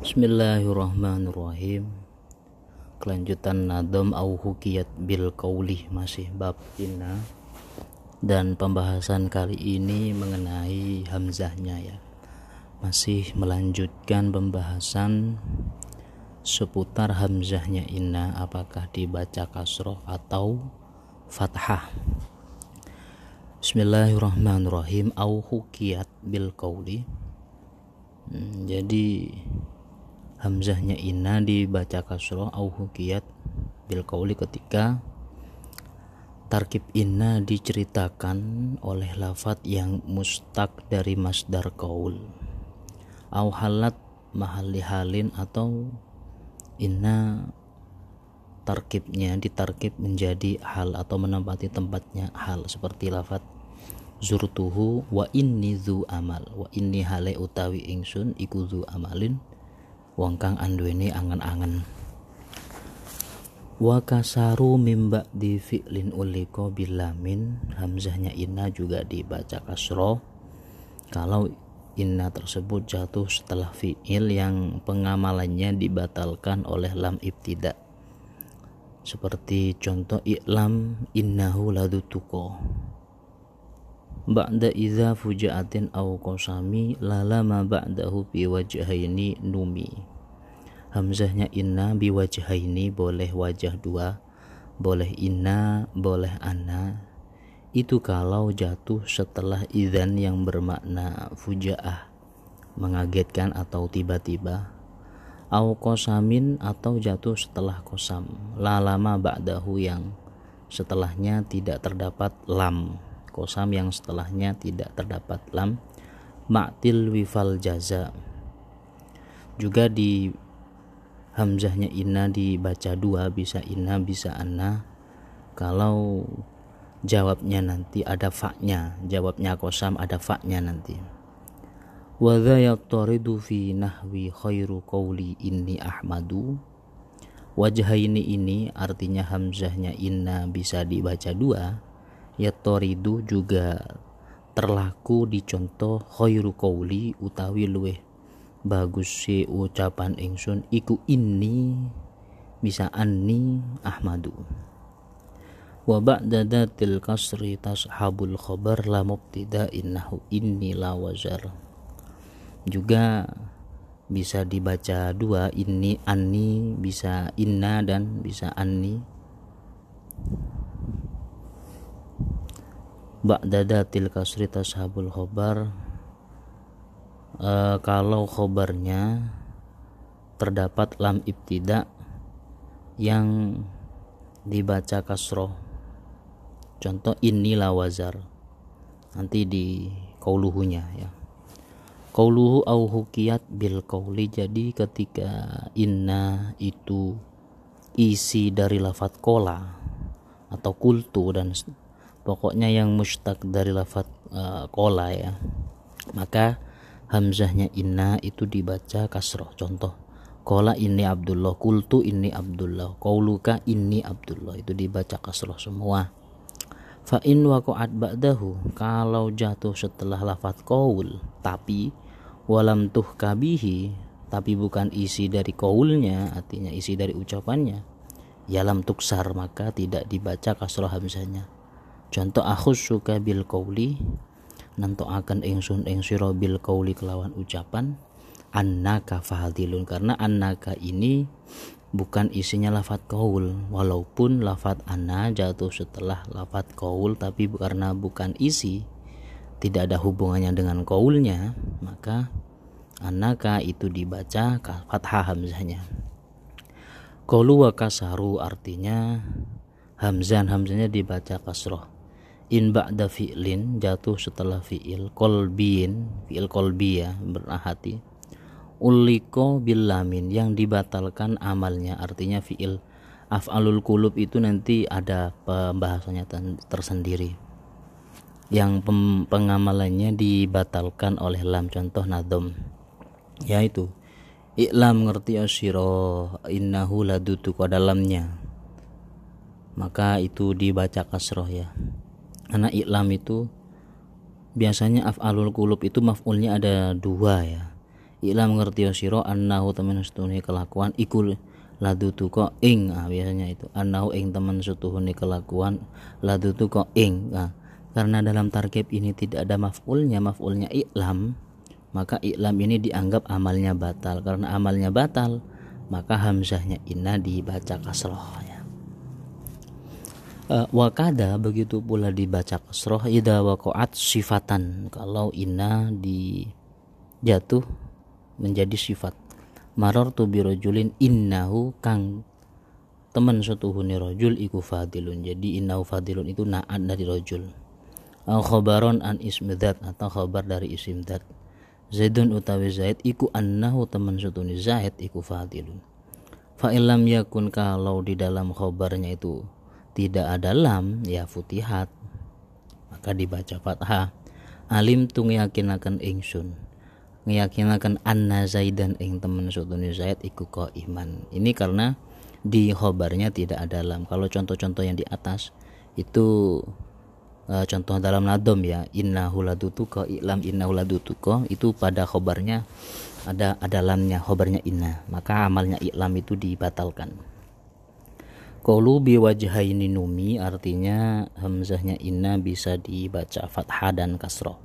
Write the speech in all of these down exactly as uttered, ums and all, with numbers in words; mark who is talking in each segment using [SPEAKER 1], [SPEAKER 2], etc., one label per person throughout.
[SPEAKER 1] Bismillahirrahmanirrahim. Kelanjutan nadom au hukiyat bil qauli, masih bab inna, dan pembahasan kali ini mengenai hamzahnya ya. Masih melanjutkan pembahasan seputar hamzahnya inna, apakah dibaca kasroh atau fathah. Bismillahirrahmanirrahim. Au hukiyat bil qauli. Hmm, jadi hamzahnya inna dibaca kasroh au hukiyat bil qauli ketika tarkib inna diceritakan oleh lafadz yang mustaq dari masdar qaul, au halat mahalli halin, atau inna tarkibnya ditarkib menjadi hal atau menempati tempatnya hal, seperti lafadz zurtuhu wa inni dzu amal, wa inni hale utawi ingsun iku dzu amalin wong kang anduweni angen-angen. Wa kasaru mimba di fi'lin uliko bilamin, hamzahnya inna juga dibaca kasroh kalau inna tersebut jatuh setelah fi'il yang pengamalannya dibatalkan oleh lam ibtida, seperti contoh i'lam innahu ladutuko. Ba'da idza fujaatin au qasami lalama ba'dahu bi wajhaini numi. Hamzahnya inna bi wajhaini, boleh wajah dua, boleh inna, boleh anna. Itu kalau jatuh setelah idzan yang bermakna fujaah, mengagetkan atau tiba-tiba, au qasamin, atau jatuh setelah qasam, lalama ba'dahu, yang setelahnya tidak terdapat lam, qasam yang setelahnya tidak terdapat lam, ma'til wifal jaza. Juga di hamzahnya inna dibaca dua, bisa inna bisa anna, kalau jawabnya nanti ada fa-nya, jawabnya qasam ada fa-nya nanti. Wa dha yattaridu fi nahwi khairu qawli inni ahmadu. Wajhaini ini artinya hamzahnya inna bisa dibaca dua, yattaridu juga terlaku di contoh khairu qawli utawi luweh bagus si ucapan ingsun iku inni bisa anni ahmadu. Wa ba'da datil kasri tashabul khabar la mubtida innahu inni la wazar. Juga bisa dibaca dua, inni anni, bisa inna dan bisa anni. Ba'da datil kasri tashabul khabar, e, kalau khobarnya terdapat lam ibtida yang dibaca kasroh, contoh inni la wazar, nanti di qauluhunya ya. Qauluhu au hukiyat bil qauli, jadi ketika inna itu isi dari lafadz kola atau kultu dan pokoknya yang mustaq dari lafadz uh, kola ya, maka hamzahnya inna itu dibaca kasroh. Contoh kola inni Abdullah, kultu inni Abdullah, qauluka inni Abdullah, itu dibaca kasroh semua. Fa in waqa'at ba'dahu, kalau jatuh setelah lafadz qaul tapi walam tuhkabihi, tapi bukan isi dari qaulnya, artinya isi dari ucapannya, ya lam tuksar, maka tidak dibaca kasroh hamzahnya. Contoh akhussuka bil qauli, nanto akan ingsun ing sira bil qauli kelawan ucapan annaka fadilun, karena annaka ini bukan isinya lafadz qaul, walaupun lafadz anna jatuh setelah lafadz qaul, tapi karena bukan isi, tidak ada hubungannya dengan qaulnya, maka annaka itu dibaca fathah hamzahnya. Qaulu wa kasaru artinya hamzah hamzahnya dibaca kasroh. In ba'da fi'lin, jatuh setelah fi'il, kolbin, fi'il kolbi ya, berhati. Uliko bil lamin, yang dibatalkan amalnya, artinya fi'il af'alul qulub itu nanti ada pembahasannya tersendiri, yang pengamalannya dibatalkan oleh lam, contoh nadom yaitu i'lam, ngerti asyiro innahu ladutu, pada lamnya, maka itu dibaca kasroh ya, karena i'lam itu biasanya af'alul qulub itu maf'ulnya ada dua ya, Iklam ngerti sira annahu temen setuhune kelakuan iku ladutuka ing, ah, biasanya itu annahu ing temen setuhune kelakuan ladutuka ing. Nah, karena dalam tarkib ini tidak ada maf'ulnya, maf'ulnya iklam, maka iklam ini dianggap amalnya batal. Karena amalnya batal, maka hamzahnya inna dibaca kasroh ya. Uh, wakada begitu pula dibaca kasroh idza waqa'at sifatan, kalau inna di jatuh menjadi sifat. Marartu birajulin innahu kang teman setuhune rajul iku fadilun, jadi innahu fadilun itu na'at dari rajul. Au khabaron an ismi dzat, atau khabar dari isim dzat. Zaidun utawi Zaid iku annahu teman setuhune Zaid iku fadilun. Fa illam yakun, kalau di dalam khabarnya itu tidak ada lam, ya futihat, maka dibaca fathah. Alim tu ngeyakinaken ingsun, ngeyakinaken anna Zaidan ing temen sutune Zaid iku qaiman. Ini karena di khabarnya tidak ada lam. Kalau contoh-contoh yang di atas itu uh, contoh dalam nadom ya, innahu ladutuka, ilam innahu ladutuka, itu pada khabarnya ada ada lamnya, khabarnya inna, maka amalnya iklam itu dibatalkan. Qaulu bi wajhaini numi, artinya hamzahnya inna bisa dibaca fathah dan kasroh.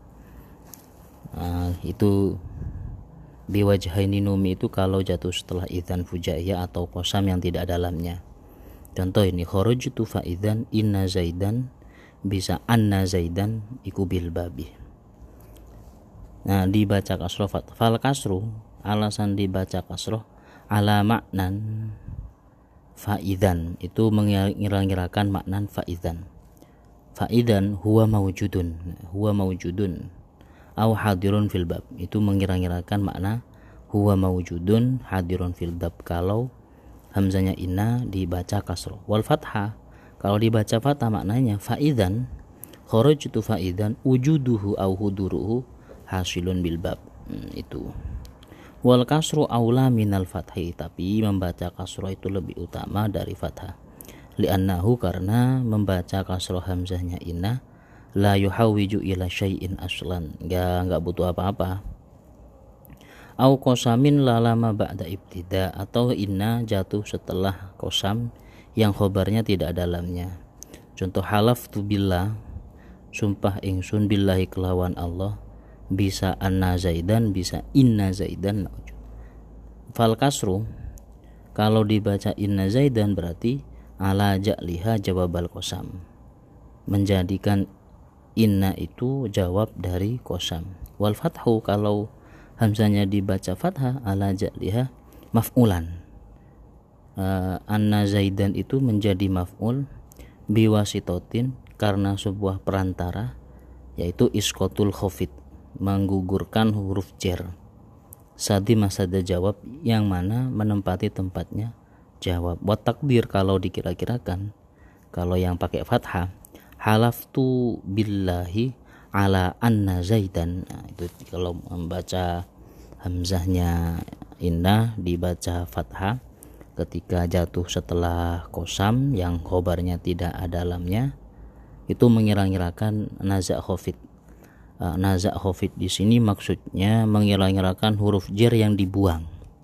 [SPEAKER 1] Nah, itu bi wajhaini numi itu kalau jatuh setelah idzan fujaiyah atau qasam yang tidak ada lamnya. Contoh ini, kharajtu fa idzan inna zaidan, bisa anna zaidan iku bil babi. Nah, dibaca kasroh fathah. Fal kasru, alasan dibaca kasroh ala maknan fa'idan, itu mengira-ngirakan maknan fa'idan. Fa'idan huwa mawjudun, huwa mawjudun au hadirun fil bab, itu mengira-ngirakan makna huwa mawjudun hadirun fil bab kalau hamzanya inna dibaca kasroh. Wal fathah, kalau dibaca fathah maknanya fa'idan kharajtu fa'idan wujuduhu au huduruhu hasilun bil bab. hmm, itu wal kasru aula minal fathi, tapi membaca kasroh itu lebih utama dari fathah. Li'annahu, karena membaca kasroh hamzahnya inna la yuhawiju ila syai'in aslan, enggak enggak butuh apa-apa. Au qasamin la lama ba'da ibtida, atau inna jatuh setelah qasam yang khobarnya tidak ada lamnya. Contoh halaftu billah, sumpah ingsun billahi kelawan Allah, bisa anna zaidan, bisa inna zaidan. Fal kasru, kalau dibaca inna zaidan berarti ala ja'liha jawabal qasam, menjadikan inna itu jawab dari qasam. Wal fathu, kalau hamzanya dibaca fathah ala ja'liha maf'ulan, uh, anna zaidan itu menjadi maf'ul biwasitotin, karena sebuah perantara, yaitu iskotul khofid, menggugurkan huruf jar. Sadi masada jawab, yang mana menempati tempatnya jawab. Wa takdir, kalau dikira-kirakan, kalau yang pakai fathah halaftu billahi ala anna zaidan, nah, itu kalau membaca hamzahnya inna dibaca fathah ketika jatuh setelah qasam yang khobarnya tidak ada lamnya, itu mengira-ngirakan naza khofid. Uh, naza khofid di sini maksudnya mengira-ngirakan huruf jar yang dibuang,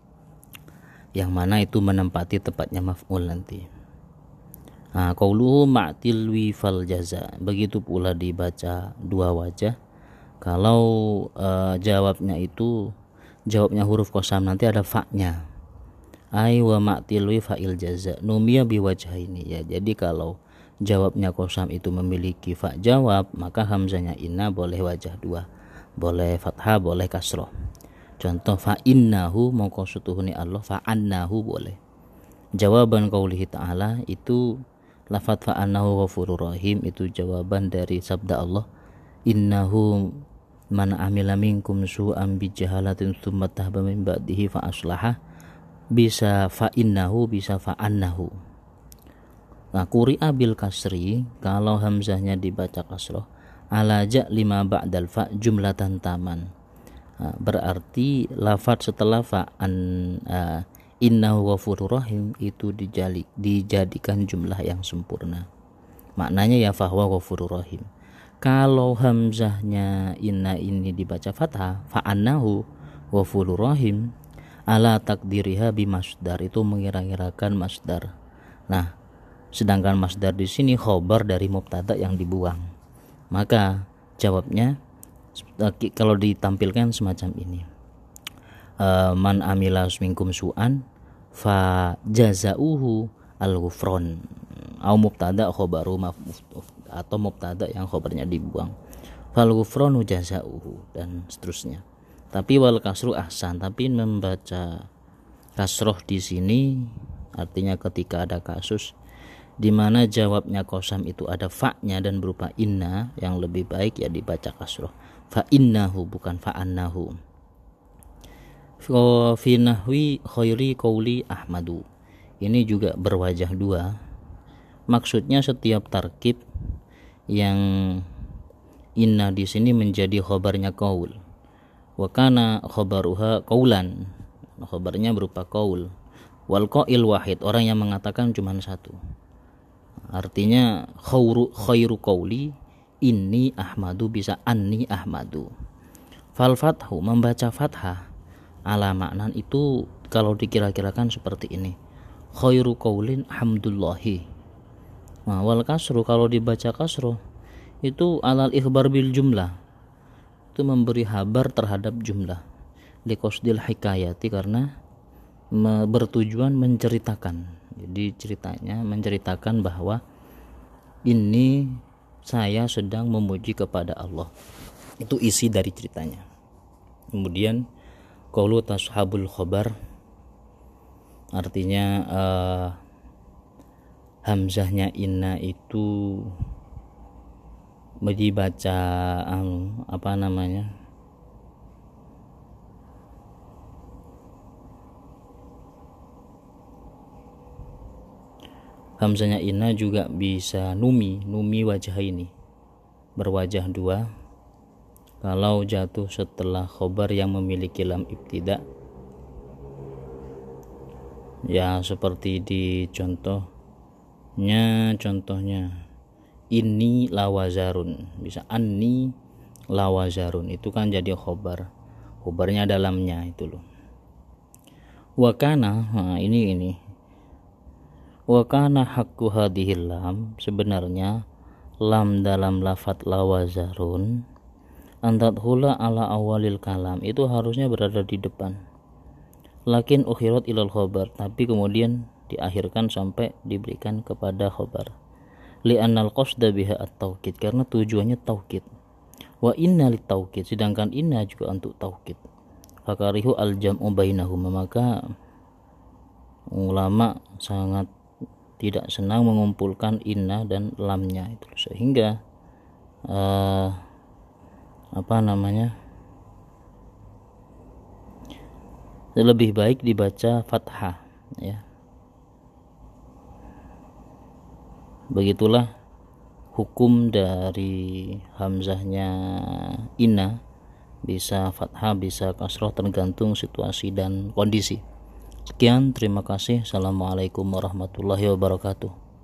[SPEAKER 1] yang mana itu menempati tempatnya maf'ul nanti. Nah, qauluhu ma'tilwi fal jaza, begitu pula dibaca dua wajah. Kalau uh, jawabnya itu jawabnya huruf qasam, nanti ada fa-nya. Ai wa ma'tilwi fa'il jaza numiya biwajhaini, ya. Jadi kalau jawabnya qasam itu memiliki fa jawab, maka hamzanya inna boleh wajah dua, boleh fathah, boleh kasroh. Contoh fa innahu, mongko setuhuni Allah, fa annahu boleh. Jawaban qaulihi ta'ala, itu lafadz fa annahu ghafurur rahim, itu jawaban dari sabda Allah, innahu man amila minkum su'an bijahalatin tsumma tahaba min ba'dihi fa aslaha, bisa fa innahu, bisa fa annahu. Nah, quri'a bil kasri, kalau hamzahnya dibaca kasroh ala ja lima ba'dal fa jumlatan taman, nah, berarti lafadz setelah fa an uh, innahu ghafurur rahim itu dijali, dijadikan jumlah yang sempurna, maknanya ya fahuwa ghafurur rahim. Kalau hamzahnya inna ini dibaca fathah fa annahu wafulu rahim ala takdiriha bimasdar, itu mengira-ngirakan masdar. Nah, sedangkan masdar di sini khobar dari mubtada yang dibuang. Maka jawabnya kalau ditampilkan semacam ini. Uh, man amila minkum su'an fa jazauhu al-ghufran, au mubtada khobaru atau mubtada yang khobarnya dibuang, fal ghufranu jazauhu, dan seterusnya. Tapi wal kasru ahsan, tapi membaca kasroh di sini artinya ketika ada kasus di mana jawabnya qasam itu ada fa-nya dan berupa inna, yang lebih baik ya dibaca kasroh, fa innahu bukan fa annahu. Fi nahwi khairi qauli ahmadu, ini juga berwajah dua. Maksudnya setiap tarkib yang inna di sini menjadi khobarnya qaul, wa kana khobaruha qaulan, khobarnya berupa qaul, wal qail wahid, orang yang mengatakan cuma satu. Artinya khairu khairu qauli inni ahmadu bisa anni ahmadu. Fal fathu, membaca fathah ala maknan itu kalau dikira-kirakan seperti ini, khairu qaulin hamdulillahi. Nah, wal kasru kalau dibaca kasru itu alal ikhbar bil jumlah, itu memberi kabar terhadap jumlah, liqasdil hikayati, karena me, bertujuan menceritakan. Jadi ceritanya menceritakan bahwa ini saya sedang memuji kepada Allah, itu isi dari ceritanya. Kemudian qaulu tashabul khobar, artinya uh, hamzahnya inna itu dibaca um, apa namanya hamzahnya inna juga bisa numi numi wajah ini, berwajah dua. Kalau jatuh setelah khobar yang memiliki lam ibtida, ya seperti di contohnya contohnya ini lawazarun, bisa anni lawazarun, itu kan jadi khobar, khobarnya dalamnya itu loh. Wakana, nah ini ini wakana hakku hadhil lam, sebenarnya lam dalam lafat lawazarun antat hula ala awalil kalam, itu harusnya berada di depan, lakin ukhirat ilal khobar, tapi kemudian diakhirkan sampai diberikan kepada khobar, li'annal qasda biha at-taukid, karena tujuannya taukid, wa inna lit taukid, sedangkan inna juga untuk taukid, fakarihu al jam'u bainahuma, maka ulama sangat tidak senang mengumpulkan inna dan lamnya itu, sehingga uh, apa namanya lebih baik dibaca fathah ya. Begitulah hukum dari hamzahnya inna, bisa fathah bisa kasroh tergantung situasi dan kondisi. Sekian, terima kasih. Assalamualaikum warahmatullahi wabarakatuh.